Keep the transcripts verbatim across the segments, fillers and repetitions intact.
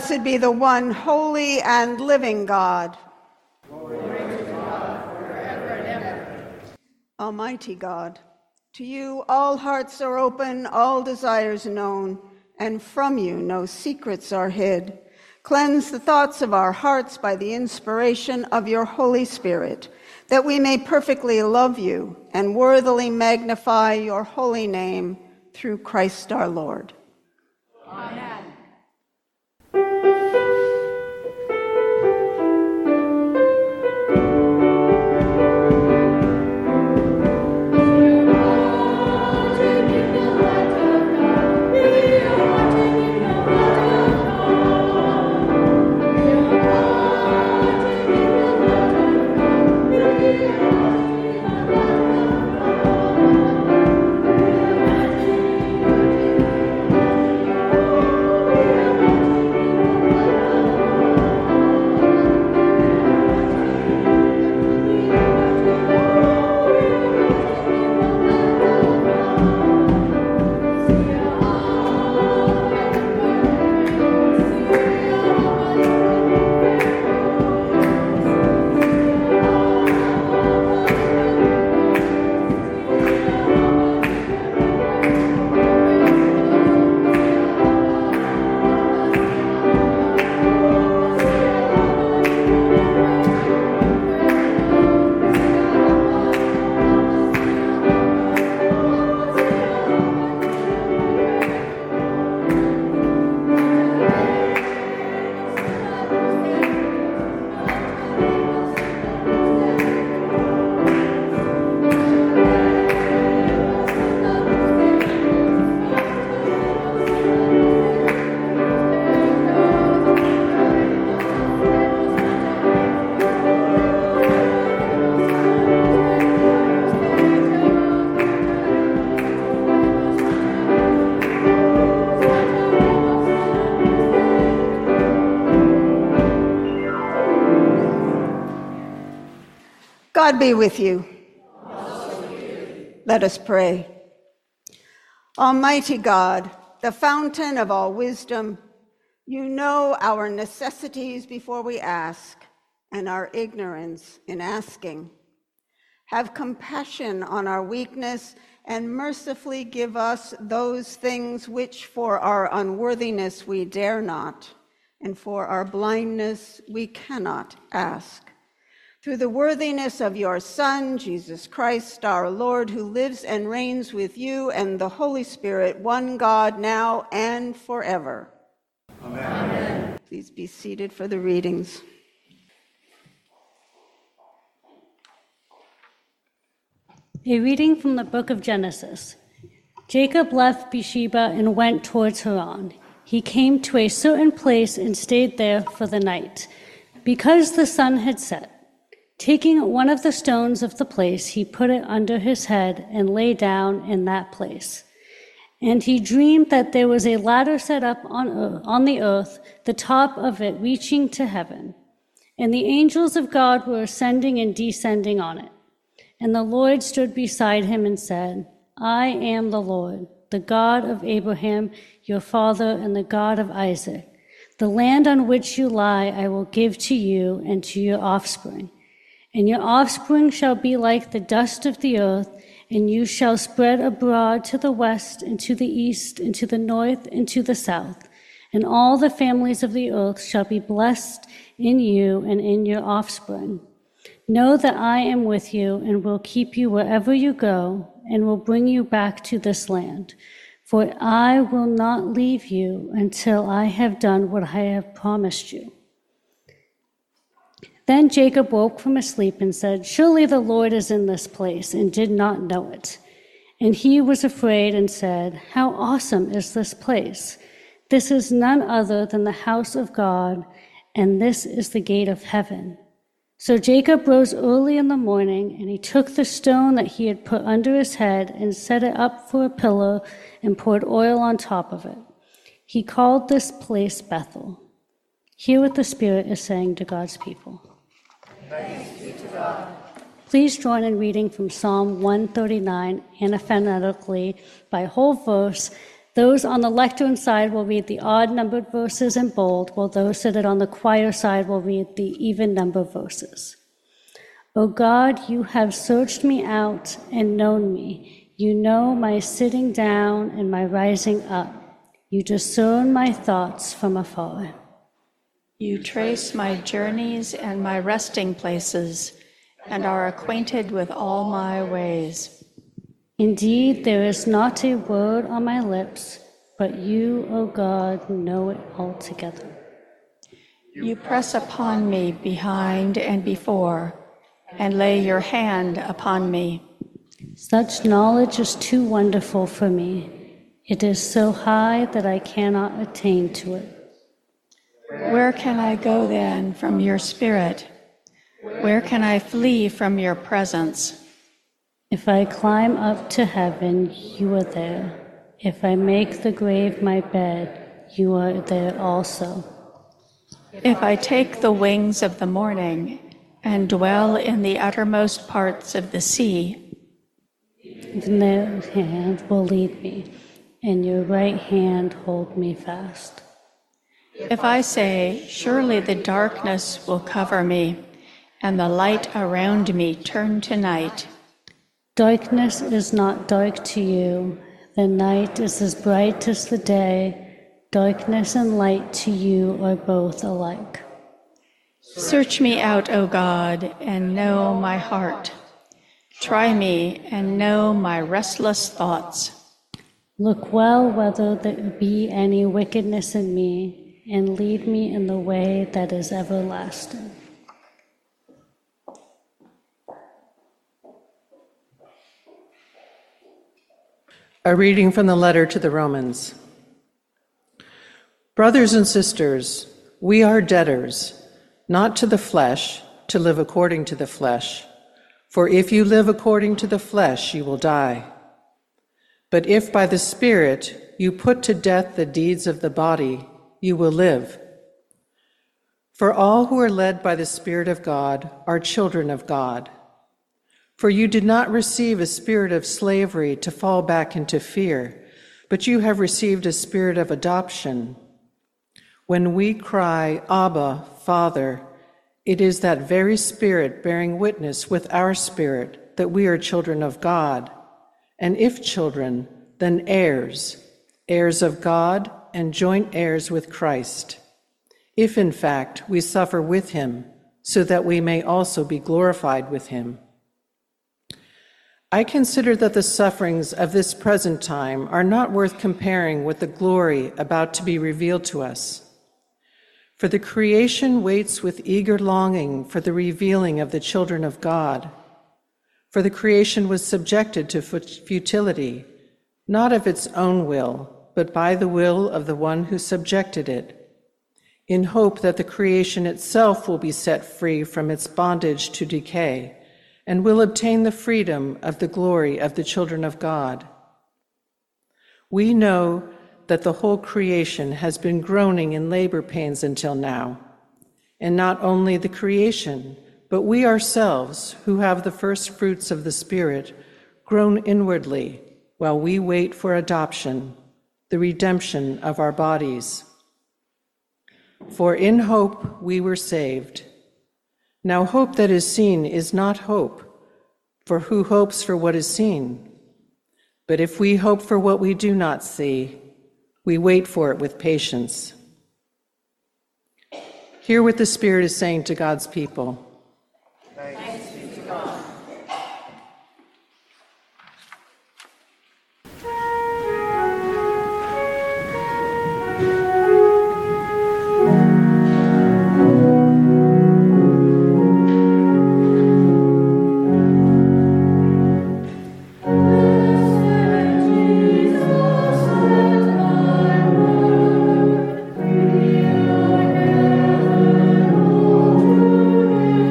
Blessed be the one holy and living God. Glory to God forever and ever. Almighty God, to you all hearts are open, all desires known, and from you no secrets are hid. Cleanse the thoughts of our hearts by the inspiration of your Holy Spirit, that we may perfectly love you and worthily magnify your holy name through Christ our Lord. Amen. God be with you. Also with you. Let us pray. Almighty God, the fountain of all wisdom, you know our necessities before we ask and our ignorance in asking. Have compassion on our weakness and mercifully give us those things which for our unworthiness we dare not, and for our blindness we cannot ask. Through the worthiness of your Son, Jesus Christ, our Lord, who lives and reigns with you and the Holy Spirit, one God, now and forever. Amen. Amen. Please be seated for the readings. A reading from the book of Genesis. Jacob left Beersheba and went towards Haran. He came to a certain place and stayed there for the night, because the sun had set. Taking one of the stones of the place, he put it under his head and lay down in that place. And he dreamed that there was a ladder set up on earth, on the earth, the top of it reaching to heaven. And the angels of God were ascending and descending on it. And the Lord stood beside him and said, I am the Lord, the God of Abraham, your father, and the God of Isaac. The land on which you lie I will give to you and to your offspring. And your offspring shall be like the dust of the earth, and you shall spread abroad to the west and to the east and to the north and to the south. And all the families of the earth shall be blessed in you and in your offspring. Know that I am with you and will keep you wherever you go and will bring you back to this land. For I will not leave you until I have done what I have promised you. Then Jacob woke from his sleep and said, Surely the Lord is in this place, and did not know it. And he was afraid and said, How awesome is this place! This is none other than the house of God, and this is the gate of heaven. So Jacob rose early in the morning, and he took the stone that he had put under his head and set it up for a pillar and poured oil on top of it. He called this place Bethel. Hear what the Spirit is saying to God's people. Thanks be to God. Please join in reading from Psalm one thirty-nine, and phonetically by whole verse, Those on the lectern side will read the odd-numbered verses in bold, while those seated on the choir side will read the even-numbered verses. O God, you have searched me out and known me. You know my sitting down and my rising up. You discern my thoughts from afar. You trace my journeys and my resting places, and are acquainted with all my ways. Indeed, there is not a word on my lips, but you, O God, know it altogether. You press upon me behind and before, and lay your hand upon me. Such knowledge is too wonderful for me. It is so high that I cannot attain to it. Where can I go then from your spirit? Where can I flee from your presence? If I climb up to heaven, you are there. If I make the grave my bed, you are there also. If I take the wings of the morning and dwell in the uttermost parts of the sea, then your hand will lead me, and your right hand hold me fast. If I say, surely the darkness will cover me, and the light around me turn to night. Darkness is not dark to you. The night is as bright as the day. Darkness and light to you are both alike. Search me out, O God, and know my heart. Try me and know my restless thoughts. Look well whether there be any wickedness in me, and lead me in the way that is everlasting. A reading from the letter to the Romans. Brothers and sisters, we are debtors, not to the flesh, to live according to the flesh. For if you live according to the flesh, you will die. But if by the Spirit you put to death the deeds of the body, you will live. For all who are led by the Spirit of God are children of God. For you did not receive a spirit of slavery to fall back into fear, but you have received a spirit of adoption. When we cry, Abba, Father, it is that very Spirit bearing witness with our spirit that we are children of God. And if children, then heirs, heirs of God and joint heirs with Christ. If in fact we suffer with him, so that we may also be glorified with him. I consider that the sufferings of this present time are not worth comparing with the glory about to be revealed to us. For the creation waits with eager longing for the revealing of the children of God. For the creation was subjected to futility, not of its own will, but by the will of the one who subjected it, in hope that the creation itself will be set free from its bondage to decay, and will obtain the freedom of the glory of the children of God. We know that the whole creation has been groaning in labor pains until now, and not only the creation, but we ourselves, who have the first fruits of the Spirit, groan inwardly while we wait for adoption, the redemption of our bodies. For in hope we were saved. Now hope that is seen is not hope, for who hopes for what is seen? But if we hope for what we do not see, we wait for it with patience. Hear what the Spirit is saying to God's people. Thanks be to God. Thank you.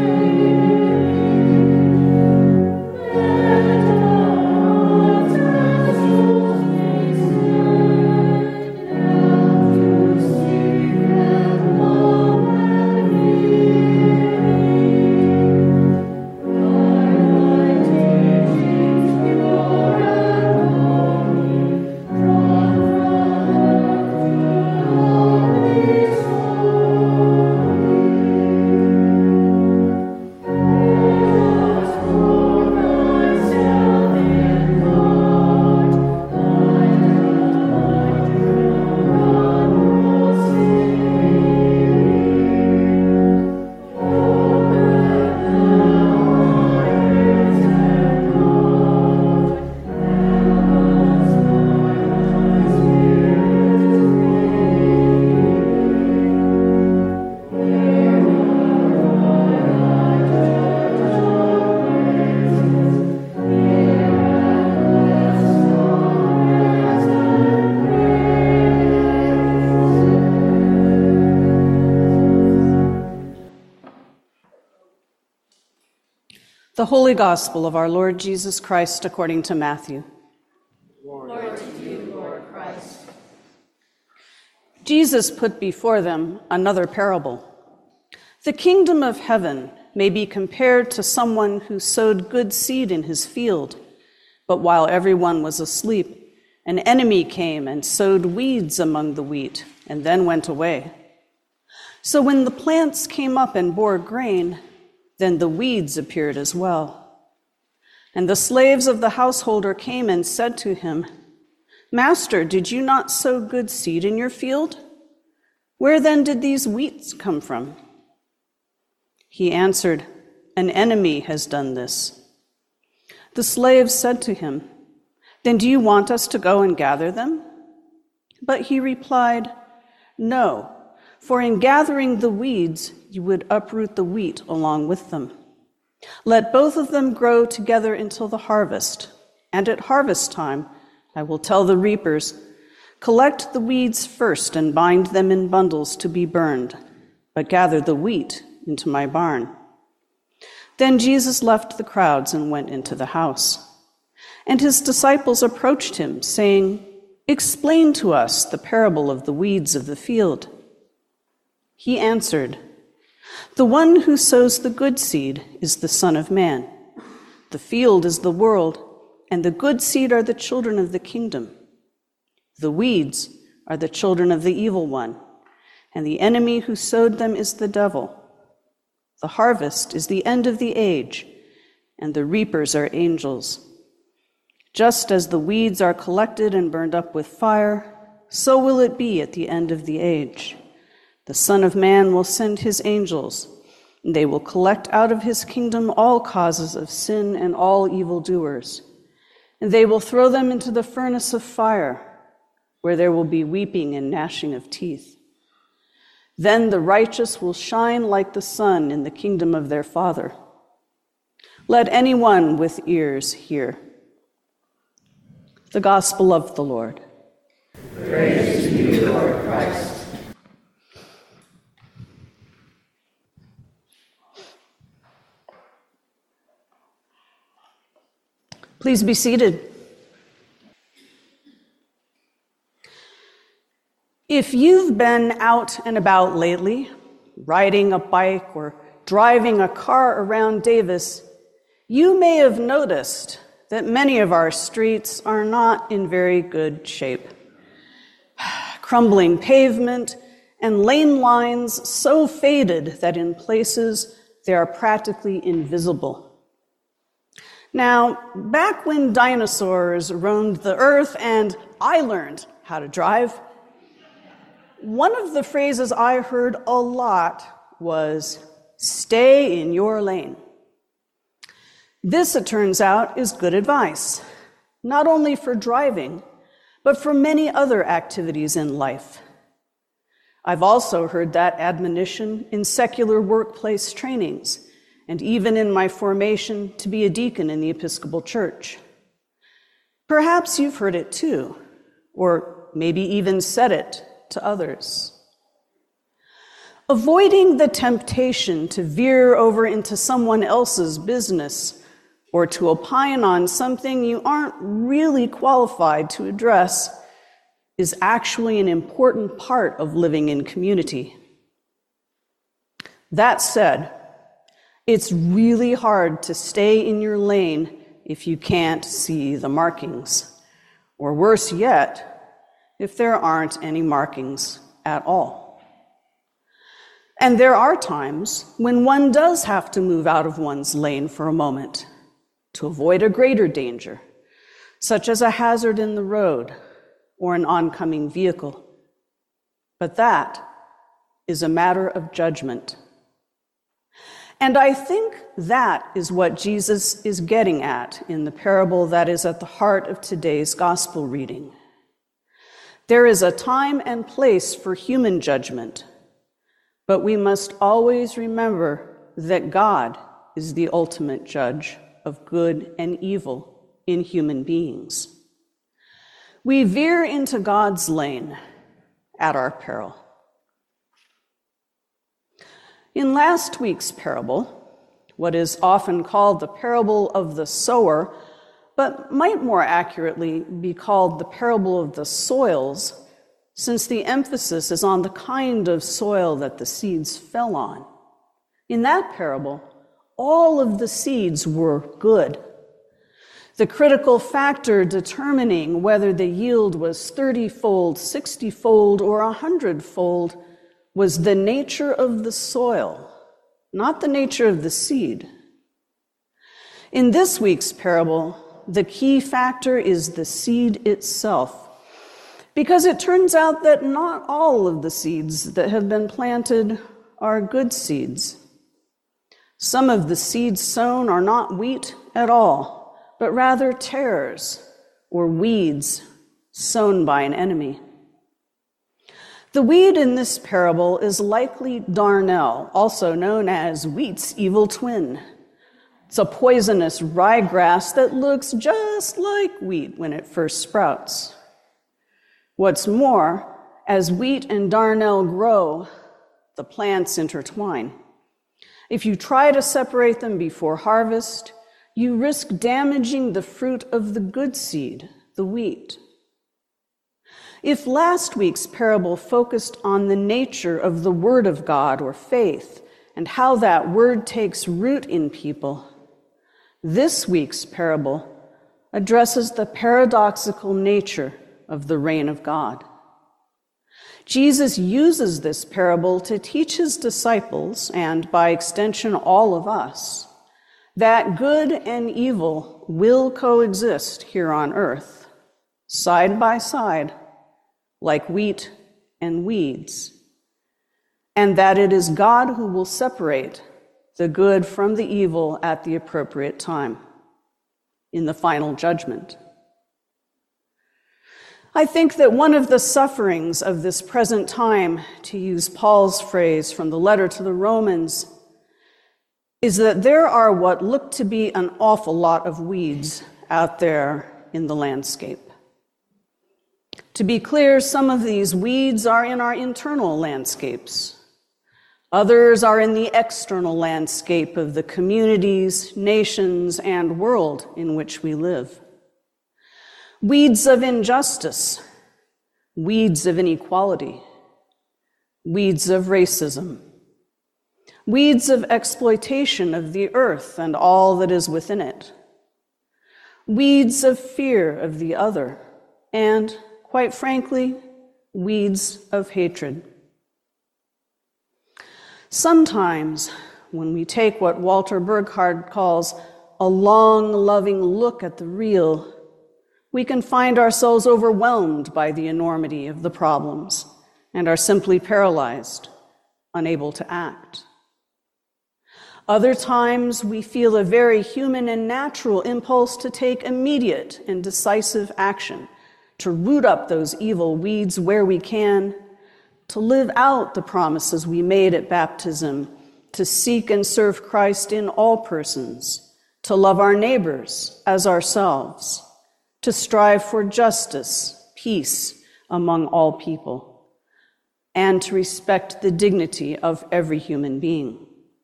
The Holy Gospel of our Lord Jesus Christ according to Matthew. Glory to you, Lord Christ. Jesus put before them another parable. The kingdom of heaven may be compared to someone who sowed good seed in his field, but while everyone was asleep, an enemy came and sowed weeds among the wheat and then went away. So when the plants came up and bore grain, then the weeds appeared as well. And the slaves of the householder came and said to him, "Master, did you not sow good seed in your field? Where then did these weeds come from?" He answered, "An enemy has done this." The slaves said to him, "Then do you want us to go and gather them?" But he replied, "No, for in gathering the weeds, you would uproot the wheat along with them. Let both of them grow together until the harvest, and at harvest time I will tell the reapers, 'Collect the weeds first and bind them in bundles to be burned, but gather the wheat into my barn.'" Then Jesus left the crowds and went into the house. And his disciples approached him, saying, "Explain to us the parable of the weeds of the field." He answered, "The one who sows the good seed is the Son of Man. The field is the world, and the good seed are the children of the kingdom. The weeds are the children of the evil one, and the enemy who sowed them is the devil. The harvest is the end of the age, and the reapers are angels. Just as the weeds are collected and burned up with fire, so will it be at the end of the age. The Son of Man will send his angels, and they will collect out of his kingdom all causes of sin and all evildoers, and they will throw them into the furnace of fire, where there will be weeping and gnashing of teeth. Then the righteous will shine like the sun in the kingdom of their Father. Let anyone with ears hear." The Gospel of the Lord. Praise to you, Lord Christ. Please be seated. If you've been out and about lately, riding a bike or driving a car around Davis, you may have noticed that many of our streets are not in very good shape. Crumbling pavement and lane lines so faded that in places they are practically invisible. Now, back when dinosaurs roamed the earth and I learned how to drive, one of the phrases I heard a lot was, "Stay in your lane." This, it turns out, is good advice, not only for driving, but for many other activities in life. I've also heard that admonition in secular workplace trainings, and even in my formation to be a deacon in the Episcopal Church. Perhaps you've heard it too, or maybe even said it to others. Avoiding the temptation to veer over into someone else's business or to opine on something you aren't really qualified to address is actually an important part of living in community. That said, it's really hard to stay in your lane if you can't see the markings, or worse yet, if there aren't any markings at all. And there are times when one does have to move out of one's lane for a moment to avoid a greater danger, such as a hazard in the road or an oncoming vehicle. But that is a matter of judgment. And I think that is what Jesus is getting at in the parable that is at the heart of today's gospel reading. There is a time and place for human judgment, but we must always remember that God is the ultimate judge of good and evil in human beings. We veer into God's lane at our peril. In last week's parable, what is often called the parable of the sower, but might more accurately be called the parable of the soils, since the emphasis is on the kind of soil that the seeds fell on. In that parable, all of the seeds were good. The critical factor determining whether the yield was thirty-fold, sixty-fold, or one hundred-fold was the nature of the soil, not the nature of the seed. In this week's parable, the key factor is the seed itself, because it turns out that not all of the seeds that have been planted are good seeds. Some of the seeds sown are not wheat at all, but rather tares or weeds sown by an enemy. The weed in this parable is likely darnel, also known as wheat's evil twin. It's a poisonous ryegrass that looks just like wheat when it first sprouts. What's more, as wheat and darnel grow, the plants intertwine. If you try to separate them before harvest, you risk damaging the fruit of the good seed, the wheat. If last week's parable focused on the nature of the Word of God or faith and how that word takes root in people, this week's parable addresses the paradoxical nature of the reign of God. Jesus uses this parable to teach his disciples, and by extension all of us, that good and evil will coexist here on earth, side by side, like wheat and weeds, and that it is God who will separate the good from the evil at the appropriate time, in the final judgment. I think that one of the sufferings of this present time, to use Paul's phrase from the letter to the Romans, is that there are what look to be an awful lot of weeds out there in the landscape. To be clear, some of these weeds are in our internal landscapes. Others are in the external landscape of the communities, nations, and world in which we live. Weeds of injustice, weeds of inequality, weeds of racism, weeds of exploitation of the earth and all that is within it, weeds of fear of the other, and, quite frankly, weeds of hatred. Sometimes, when we take what Walter Burghardt calls a long, loving look at the real, we can find ourselves overwhelmed by the enormity of the problems and are simply paralyzed, unable to act. Other times, we feel a very human and natural impulse to take immediate and decisive action, to root up those evil weeds where we can, to live out the promises we made at baptism, to seek and serve Christ in all persons, to love our neighbors as ourselves, to strive for justice, peace among all people, and to respect the dignity of every human being.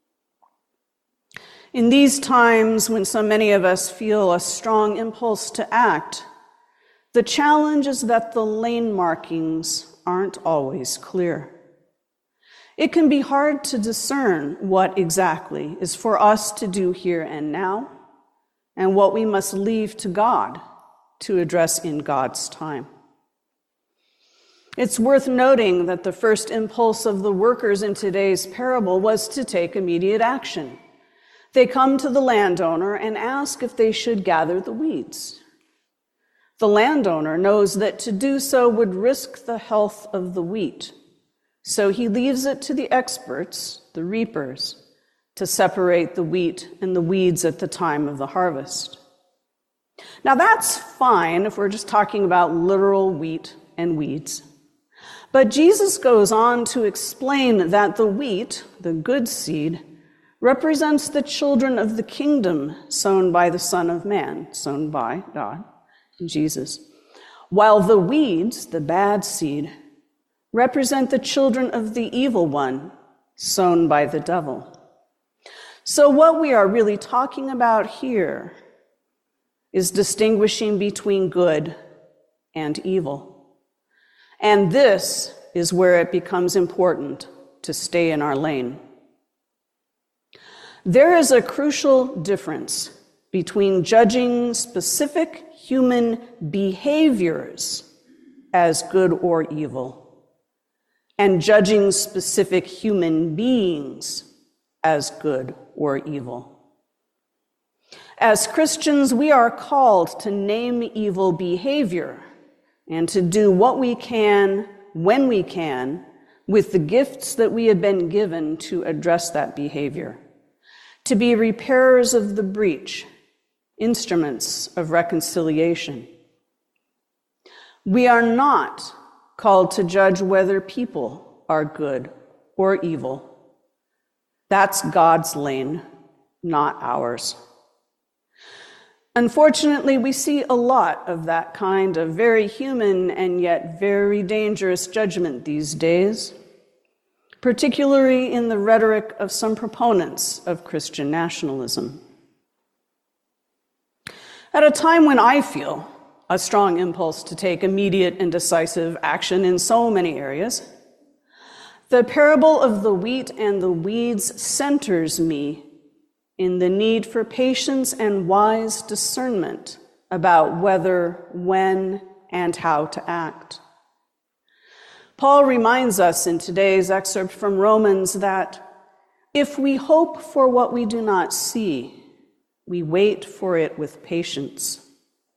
In these times when so many of us feel a strong impulse to act, the challenge is that the lane markings aren't always clear. It can be hard to discern what exactly is for us to do here and now, and what we must leave to God to address in God's time. It's worth noting that the first impulse of the workers in today's parable was to take immediate action. They come to the landowner and ask if they should gather the weeds. The landowner knows that to do so would risk the health of the wheat, so he leaves it to the experts, the reapers, to separate the wheat and the weeds at the time of the harvest. Now that's fine if we're just talking about literal wheat and weeds. But Jesus goes on to explain that the wheat, the good seed, represents the children of the kingdom sown by the Son of Man, sown by God, Jesus, while the weeds, the bad seed, represent the children of the evil one, sown by the devil. So what we are really talking about here is distinguishing between good and evil. And this is where it becomes important to stay in our lane. There is a crucial difference between judging specific human behaviors as good or evil and judging specific human beings as good or evil. As Christians, we are called to name evil behavior and to do what we can, when we can, with the gifts that we have been given to address that behavior, to be repairers of the breach, instruments of reconciliation. We are not called to judge whether people are good or evil. That's God's lane, not ours. Unfortunately, we see a lot of that kind of very human and yet very dangerous judgment these days, particularly in the rhetoric of some proponents of Christian nationalism. At a time when I feel a strong impulse to take immediate and decisive action in so many areas, the parable of the wheat and the weeds centers me in the need for patience and wise discernment about whether, when, and how to act. Paul reminds us in today's excerpt from Romans that if we hope for what we do not see, we wait for it with patience.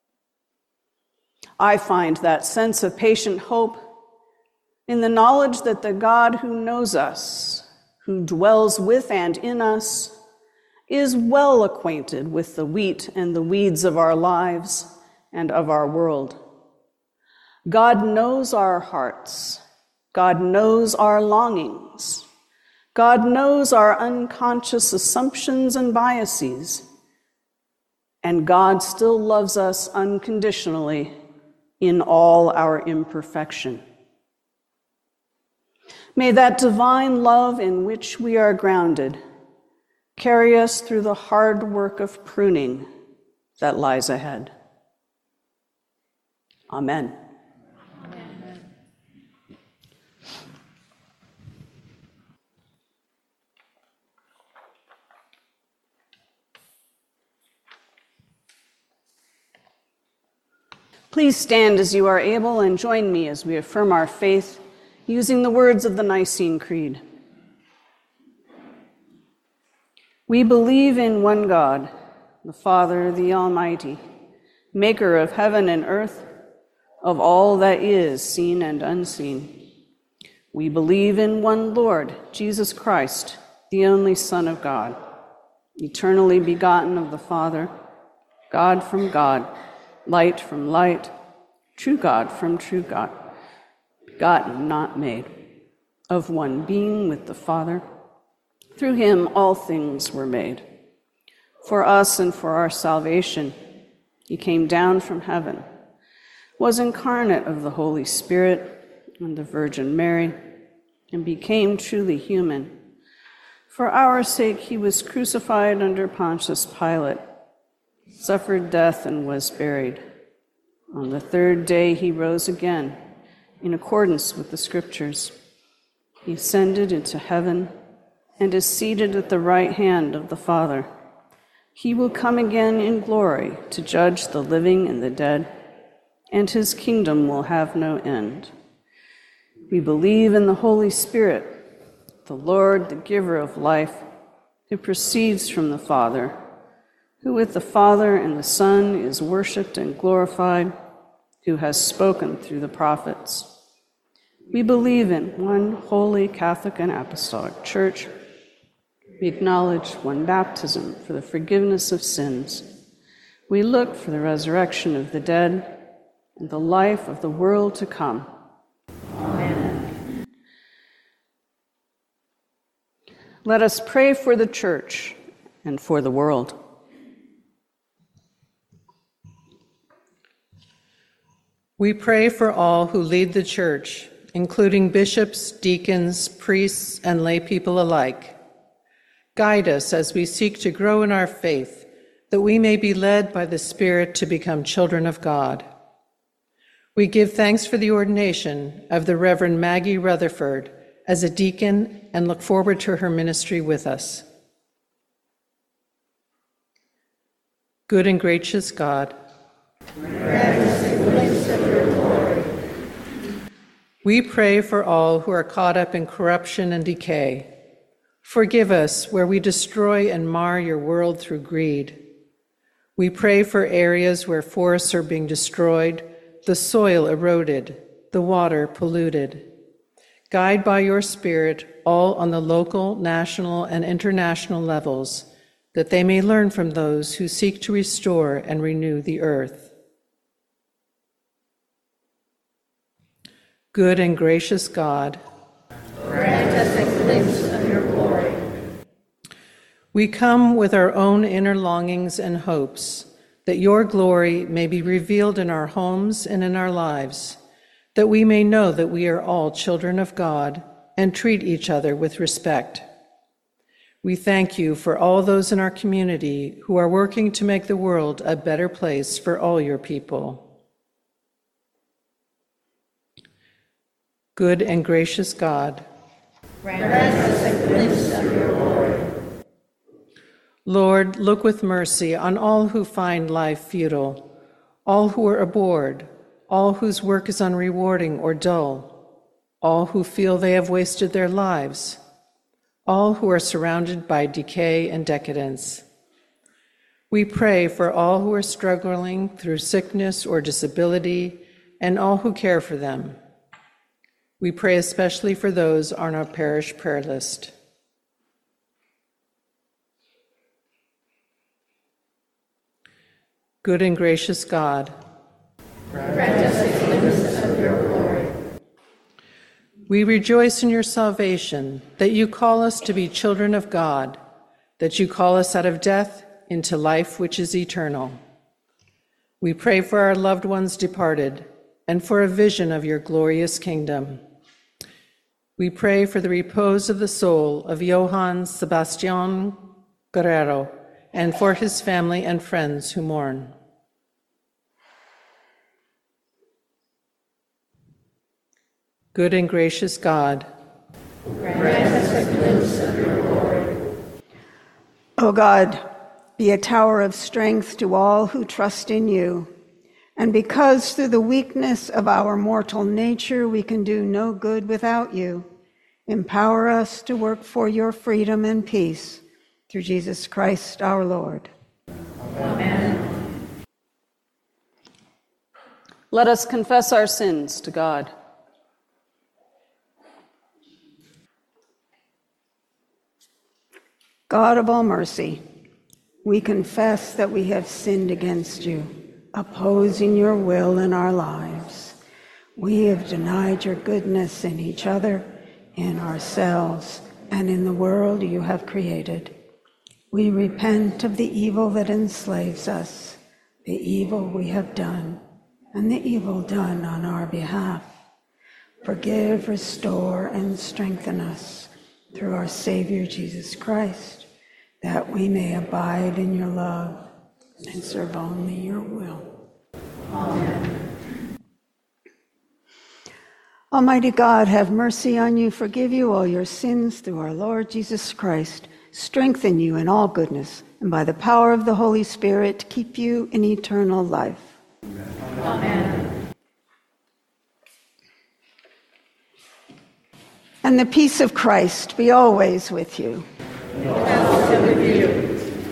I find that sense of patient hope in the knowledge that the God who knows us, who dwells with and in us, is well acquainted with the wheat and the weeds of our lives and of our world. God knows our hearts. God knows our longings. God knows our unconscious assumptions and biases. And God still loves us unconditionally in all our imperfection. May that divine love in which we are grounded carry us through the hard work of pruning that lies ahead. Amen. Amen. Please stand as you are able and join me as we affirm our faith using the words of the Nicene Creed. We believe in one God, the Father, the Almighty, maker of heaven and earth, of all that is seen and unseen. We believe in one Lord, Jesus Christ, the only Son of God, eternally begotten of the Father, God from God, light from light, true God from true God, begotten, not made, of one being with the Father. Through him all things were made. For us and for our salvation, he came down from heaven, was incarnate of the Holy Spirit and the Virgin Mary, and became truly human. For our sake he was crucified under Pontius Pilate, suffered death and was buried. On the third day he rose again, in accordance with the Scriptures. He ascended into heaven and is seated at the right hand of the Father. He will come again in glory to judge the living and the dead, and his kingdom will have no end. We believe in the Holy Spirit, the Lord, the giver of life, who proceeds from the Father, who with the Father and the Son is worshipped and glorified, who has spoken through the prophets. We believe in one holy Catholic and Apostolic Church. We acknowledge one baptism for the forgiveness of sins. We look for the resurrection of the dead and the life of the world to come. Amen. Let us pray for the Church and for the world. We pray for all who lead the Church, including bishops, deacons, priests, and lay people alike. Guide us as we seek to grow in our faith, that we may be led by the Spirit to become children of God. We give thanks for the ordination of the Reverend Maggie Rutherford as a deacon and look forward to her ministry with us. Good and gracious God, grant us a glimpse of your glory. We pray for all who are caught up in corruption and decay. Forgive us where we destroy and mar your world through greed. We pray for areas where forests are being destroyed, the soil eroded, the water polluted. Guide by your Spirit all on the local, national, and international levels, that they may learn from those who seek to restore and renew the earth. Good and gracious God, grant us a glimpse of your glory. We come with our own inner longings and hopes, that your glory may be revealed in our homes and in our lives, that we may know that we are all children of God and treat each other with respect. We thank you for all those in our community who are working to make the world a better place for all your people. Good and gracious God, grant us a glimpse of your glory. Lord, look with mercy on all who find life futile, all who are bored, all whose work is unrewarding or dull, all who feel they have wasted their lives, all who are surrounded by decay and decadence. We pray for all who are struggling through sickness or disability and all who care for them. We pray especially for those on our parish prayer list. Good and gracious God, grant us a glimpse of your glory. We rejoice in your salvation, that you call us to be children of God, that you call us out of death into life which is eternal. We pray for our loved ones departed and for a vision of your glorious kingdom. We pray for the repose of the soul of Johann Sebastian Guerrero and for his family and friends who mourn. Good and gracious God, grant us a glimpse of your glory. O God, be a tower of strength to all who trust in you. And because through the weakness of our mortal nature we can do no good without you, empower us to work for your freedom and peace through Jesus Christ our Lord. Amen. Let us confess our sins to God. God of all mercy, we confess that we have sinned against you, opposing your will in our lives. We have denied your goodness in each other, in ourselves, and in the world you have created. We repent of the evil that enslaves us, the evil we have done, and the evil done on our behalf. Forgive, restore, and strengthen us through our Savior Jesus Christ, that we may abide in your love and serve only your will. Amen. Almighty God, have mercy on you, forgive you all your sins through our Lord Jesus Christ, strengthen you in all goodness, and by the power of the Holy Spirit, keep you in eternal life. Amen. Amen. And the peace of Christ be always with you. And also with you.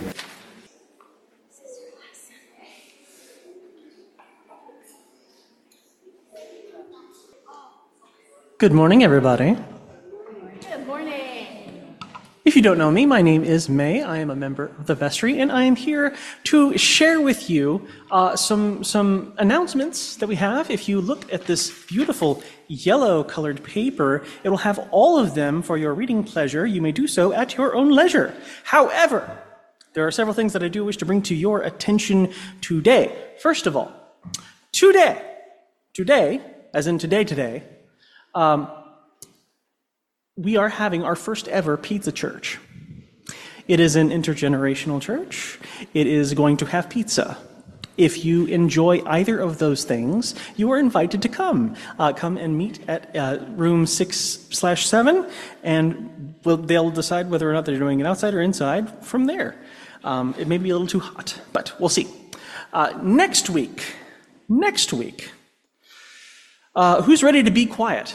Good morning, everybody. Good morning. If you don't know me, my name is May. I am a member of the vestry, and I am here to share with you uh, some, some announcements that we have. If you look at this beautiful yellow-colored paper, it will have all of them for your reading pleasure. You may do so at your own leisure. However, there are several things that I do wish to bring to your attention today. First of all, today, today, as in today, today, Um, we are having our first ever pizza church. It is an intergenerational church. It is going to have pizza. If you enjoy either of those things, you are invited to come. Uh, come and meet at uh, room six slash seven, and we'll, they'll decide whether or not they're doing it outside or inside from there. Um, it may be a little too hot, but we'll see. Uh, next week, next week, uh, who's ready to be quiet?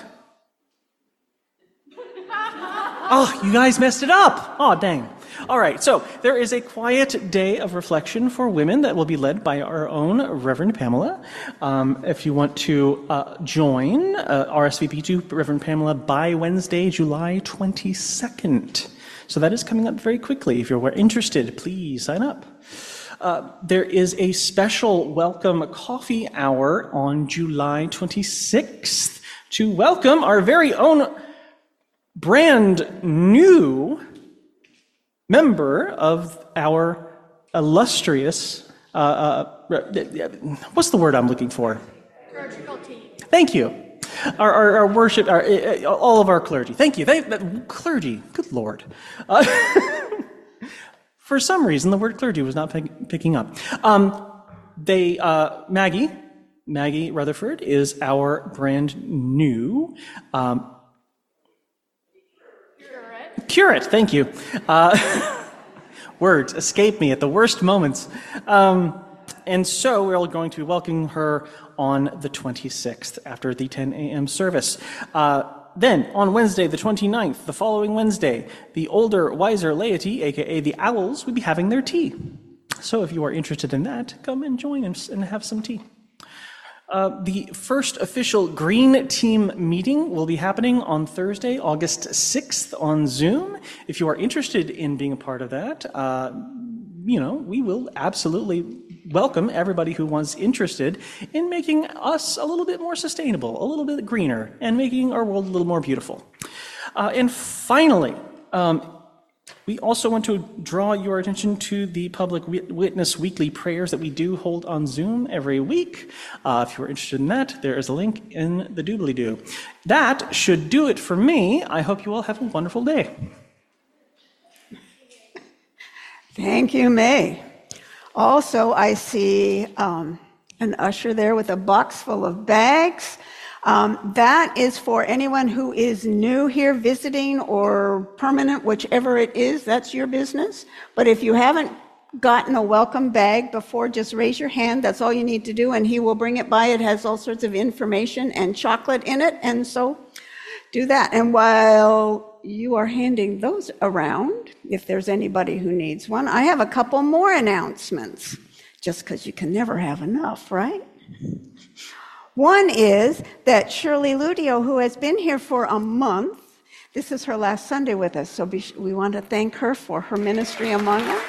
Oh, you guys messed it up. Oh, dang. All right, so there is a quiet day of reflection for women that will be led by our own Reverend Pamela. Um, if you want to uh, join, uh, R S V P to Reverend Pamela by Wednesday, July twenty-second. So that is coming up very quickly. If you're interested, please sign up. Uh, there is a special welcome coffee hour on July twenty-sixth to welcome our very own brand new member of our illustrious, uh, uh, what's the word I'm looking for? Liturgical team. Thank you. Our, our, our worship, our, uh, all of our clergy. Thank you. They, that, clergy, good Lord. Uh, for some reason, the word clergy was not pick, picking up. Um, they, uh, Maggie, Maggie Rutherford is our brand new um, curate, thank you. Uh, words escape me at the worst moments. Um, and so we're going to be welcoming her on the twenty-sixth after the ten a.m. service. Uh, then, on Wednesday, the twenty-ninth, the following Wednesday, the older, wiser laity, aka the Owls, will be having their tea. So if you are interested in that, come and join and, and have some tea. Uh, the first official Green Team meeting will be happening on Thursday, August sixth on Zoom. If you are interested in being a part of that, uh, you know, we will absolutely welcome everybody who was interested in making us a little bit more sustainable, a little bit greener, and making our world a little more beautiful. Uh, and finally, um, we also want to draw your attention to the Public Witness Weekly Prayers that we do hold on Zoom every week. Uh, if you're interested in that, there is a link in the doobly-doo. That should do it for me. I hope you all have a wonderful day. Thank you, May. Also, I see um, an usher there with a box full of bags. Um, that is for anyone who is new here visiting or permanent, whichever it is, that's your business. But if you haven't gotten a welcome bag before, just raise your hand. That's all you need to do, and he will bring it by. It has all sorts of information and chocolate in it, and so do that. And while you are handing those around, if there's anybody who needs one, I have a couple more announcements, just because you can never have enough, right? One is that Shirley Ludio, who has been here for a month, this is her last Sunday with us, so be, we want to thank her for her ministry among us.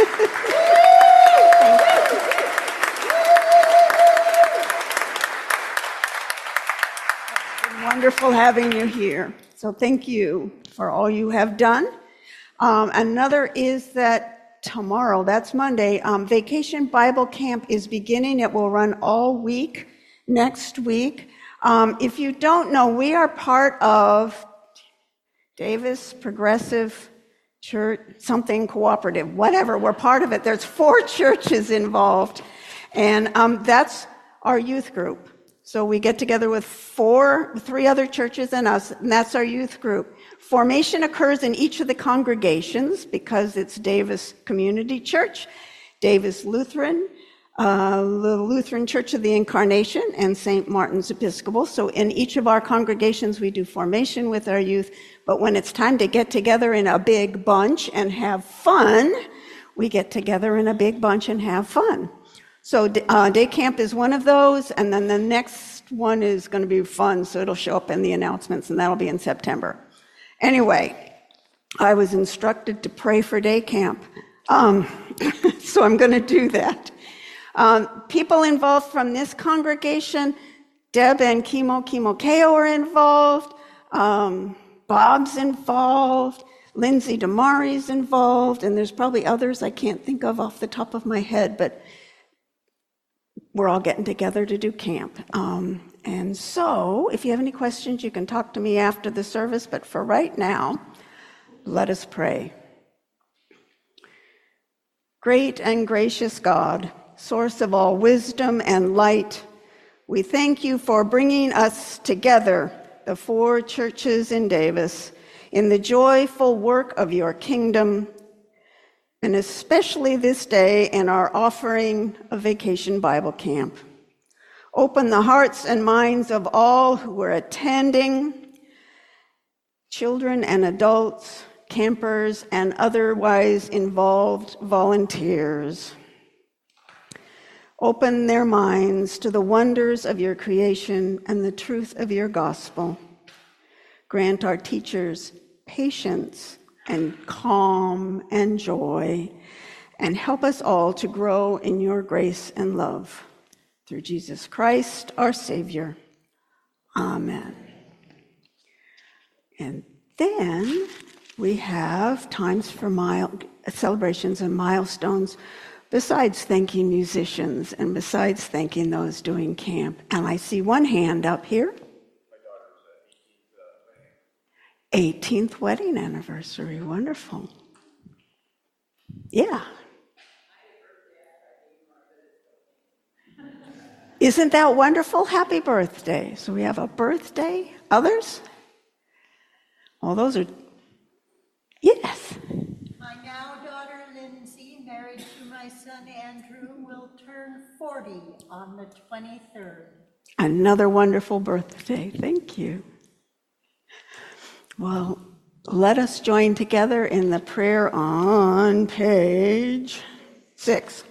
It's been wonderful having you here. So thank you for all you have done. Um, another is that tomorrow, that's Monday, um, Vacation Bible Camp is beginning. It will run all week. Next week. Um, if you don't know, we are part of Davis Progressive Church, something cooperative, whatever. We're part of it. There's four churches involved, and um, that's our youth group. So we get together with four, three other churches and us, and that's our youth group. Formation occurs in each of the congregations because it's Davis Community Church, Davis Lutheran, Uh, the Lutheran Church of the Incarnation, and Saint Martin's Episcopal. So in each of our congregations, we do formation with our youth, but when it's time to get together in a big bunch and have fun, we get together in a big bunch and have fun. So uh, day camp is one of those, and then the next one is going to be fun, so it'll show up in the announcements, and that'll be in September. Anyway, I was instructed to pray for day camp, um, so I'm going to do that. Um, people involved from this congregation, Deb and Kimo Kimo Keo are involved, um, Bob's involved, Lindsay Damari's involved, and there's probably others I can't think of off the top of my head, but we're all getting together to do camp. Um, and so, if you have any questions, you can talk to me after the service, but for right now, let us pray. Great and gracious God, source of all wisdom and light, we thank you for bringing us together, the four churches in Davis, in the joyful work of your kingdom, and especially this day in our offering of Vacation Bible Camp. Open the hearts and minds of all who are attending, children and adults, campers, and otherwise involved volunteers. Open their minds to the wonders of your creation and the truth of your gospel. Grant our teachers patience and calm and joy, and help us all to grow in your grace and love. Through Jesus Christ, our Savior. Amen. And then we have times for mile, celebrations and milestones, besides thanking musicians and besides thanking those doing camp. And I see one hand up here. eighteenth wedding anniversary. Wonderful. Yeah. Isn't that wonderful? Happy birthday. So we have a birthday. Others? All those are, yes. My now daughter Lindsay, married to my son Andrew, will turn forty on the twenty-third. Another wonderful birthday. Thank you. Well, let us join together in the prayer on page six.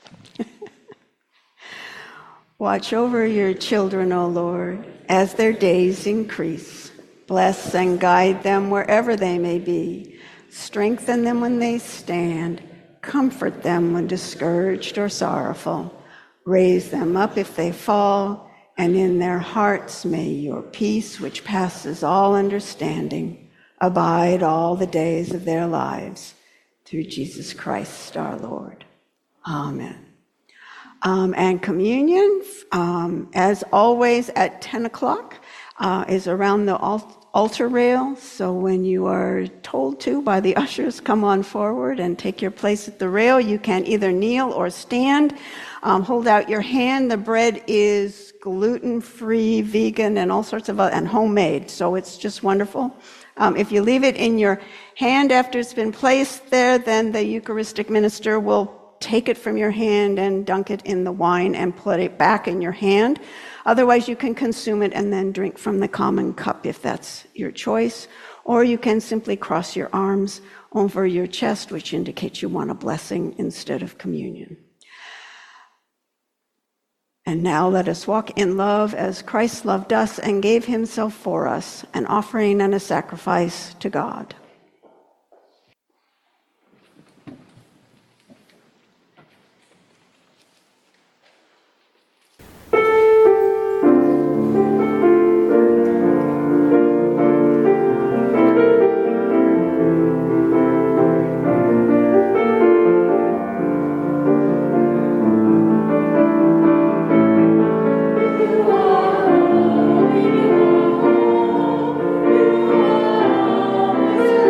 Watch over your children, O Lord, as their days increase. Bless and guide them wherever they may be. Strengthen them when they stand. Comfort them when discouraged or sorrowful. Raise them up if they fall. And in their hearts may your peace, which passes all understanding, abide all the days of their lives. Through Jesus Christ our Lord. Amen. Um, and communion, um, as always, at ten o'clock, uh, is around the altar rail. So when you are told to by the ushers, come on forward and take your place at the rail. You can either kneel or stand. Um, hold out your hand. The bread is gluten-free, vegan, and all sorts of, and homemade. So it's just wonderful. Um, if you leave it in your hand after it's been placed there, then the Eucharistic minister will take it from your hand and dunk it in the wine and put it back in your hand. Otherwise, you can consume it and then drink from the common cup if that's your choice. Or you can simply cross your arms over your chest, which indicates you want a blessing instead of communion. And now let us walk in love as Christ loved us and gave himself for us, an offering and a sacrifice to God. You are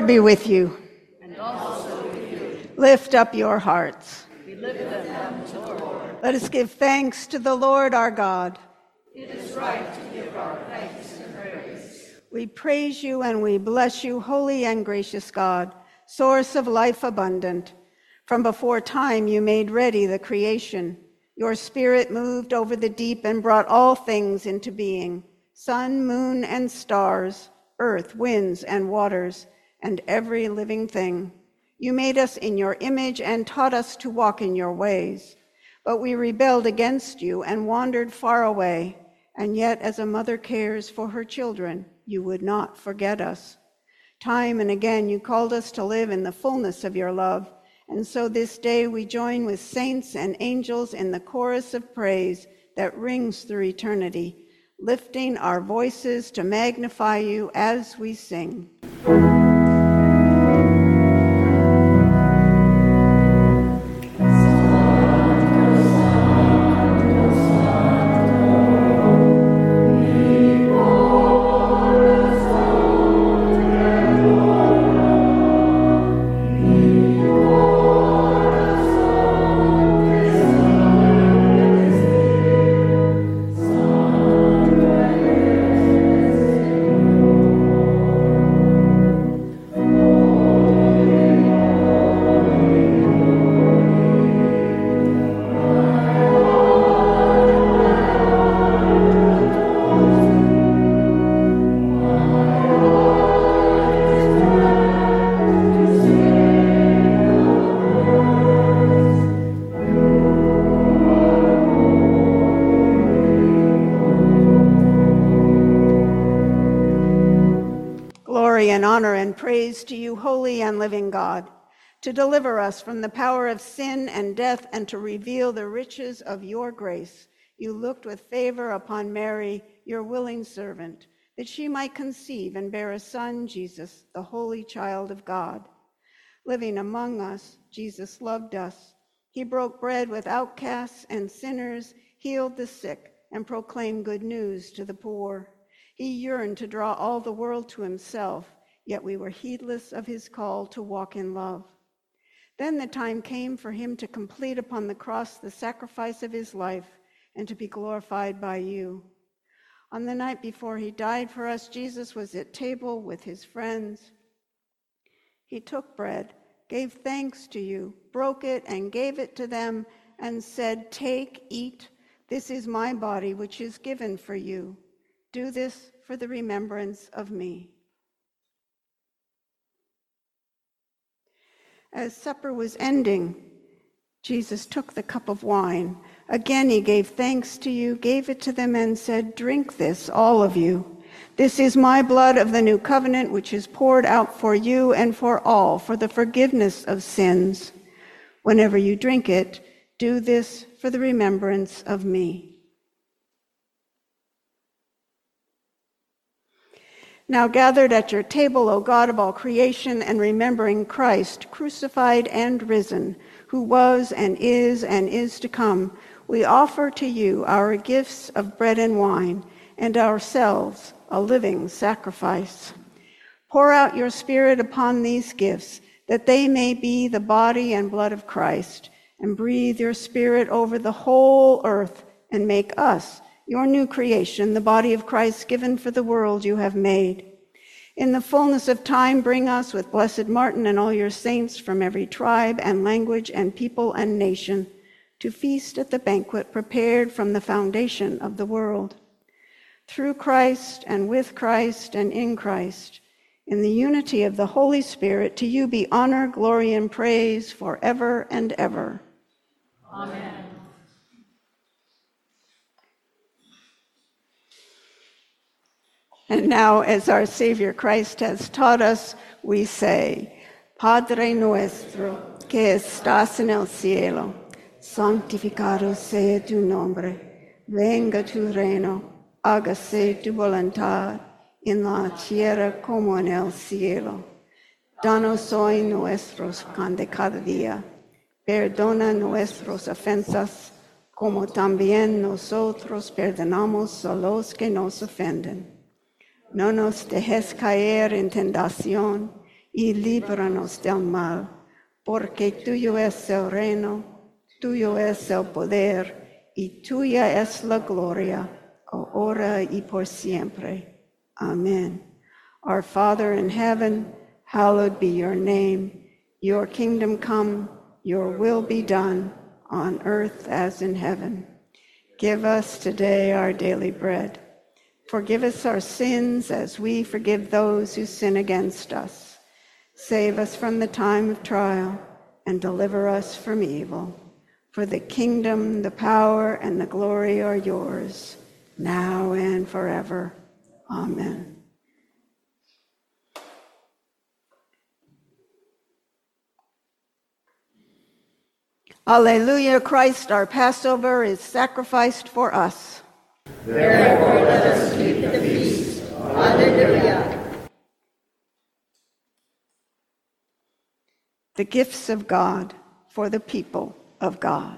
Lord be with you. And also with you. Lift up your hearts. We lift them up to the Lord. Let us give thanks to the Lord our God. It is right to give our thanks and praise. We praise you and we bless you, holy and gracious God, source of life abundant. From before time you made ready the creation. Your spirit moved over the deep and brought all things into being, sun, moon, and stars, earth, winds, and waters, and every living thing. You made us in your image and taught us to walk in your ways. But we rebelled against you and wandered far away, and yet as a mother cares for her children, you would not forget us. Time and again you called us to live in the fullness of your love, and so this day we join with saints and angels in the chorus of praise that rings through eternity, lifting our voices to magnify you as we sing. And honor and praise to you, holy and living God, to deliver us from the power of sin and death and to reveal the riches of your grace. You looked with favor upon Mary, your willing servant, that she might conceive and bear a son, Jesus, the holy child of God. Living among us, Jesus loved us. He broke bread with outcasts and sinners, healed the sick, and proclaimed good news to the poor. He yearned to draw all the world to himself, yet we were heedless of his call to walk in love. Then the time came for him to complete upon the cross the sacrifice of his life and to be glorified by you. On the night before he died for us, Jesus was at table with his friends. He took bread, gave thanks to you, broke it, and gave it to them, and said, "Take, eat. This is my body, which is given for you. Do this for the remembrance of me." As supper was ending, Jesus took the cup of wine. Again he gave thanks to you, gave it to them, and said, "Drink this, all of you. This is my blood of the new covenant, which is poured out for you and for all for the forgiveness of sins. Whenever you drink it, do this for the remembrance of me." Now gathered at your table, O God of all creation, and remembering Christ, crucified and risen, who was and is and is to come, we offer to you our gifts of bread and wine, and ourselves a living sacrifice. Pour out your Spirit upon these gifts, that they may be the body and blood of Christ, and breathe your Spirit over the whole earth, and make us your new creation, the body of Christ given for the world you have made. In the fullness of time, bring us with Blessed Martin and all your saints from every tribe and language and people and nation to feast at the banquet prepared from the foundation of the world. Through Christ and with Christ and in Christ, in the unity of the Holy Spirit, to you be honor, glory, and praise forever and ever. Amen. And now, as our Savior Christ has taught us, we say, Padre nuestro, que estás en el cielo, santificado sea tu nombre, venga tu reino, hágase tu voluntad, en la tierra como en el cielo. Danos hoy nuestros pan de cada día, perdona nuestras ofensas, como también nosotros perdonamos a los que nos ofenden. No nos dejes caer en tentación, y líbranos del mal, porque tuyo es el reino, tuyo es el poder, y tuya es la gloria, ahora y por siempre. Amen. Our Father in heaven, hallowed be your name. Your kingdom come, your will be done, on earth as in heaven. Give us today our daily bread. Forgive us our sins as we forgive those who sin against us. Save us from the time of trial and deliver us from evil. For the kingdom, the power, and the glory are yours, now and forever. Amen. Alleluia, Christ, our Passover, is sacrificed for us. Therefore, let us keep the feast. Alleluia. The gifts of God for the people of God.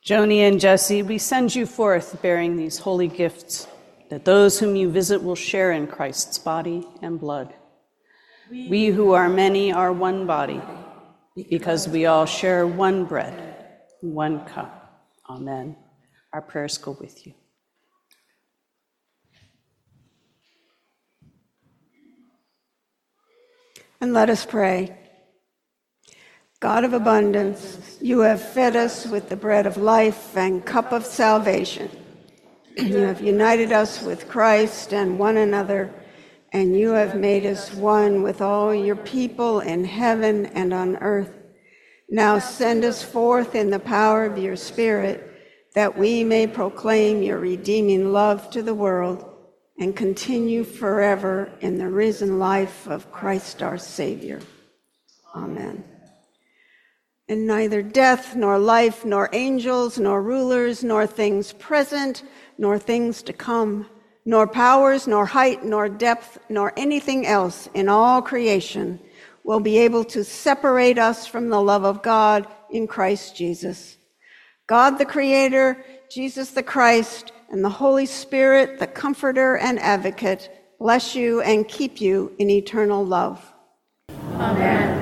Joni and Jesse, we send you forth bearing these holy gifts, that those whom you visit will share in Christ's body and blood. We who are many are one body, because we all share one bread, one cup. Amen. Our prayers go with you. And let us pray. God of abundance, you have fed us with the bread of life and cup of salvation. You have united us with Christ and one another, and you have made us one with all your people in heaven and on earth. Now send us forth in the power of your Spirit, that we may proclaim your redeeming love to the world and continue forever in the risen life of Christ our Savior. Amen. And neither death, nor life, nor angels, nor rulers, nor things present, nor things to come, nor powers, nor height, nor depth, nor anything else in all creation will be able to separate us from the love of God in Christ Jesus. God the Creator, Jesus the Christ, and the Holy Spirit, the Comforter and Advocate, bless you and keep you in eternal love. Amen.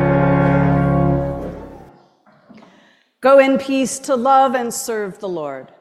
Go in peace to love and serve the Lord.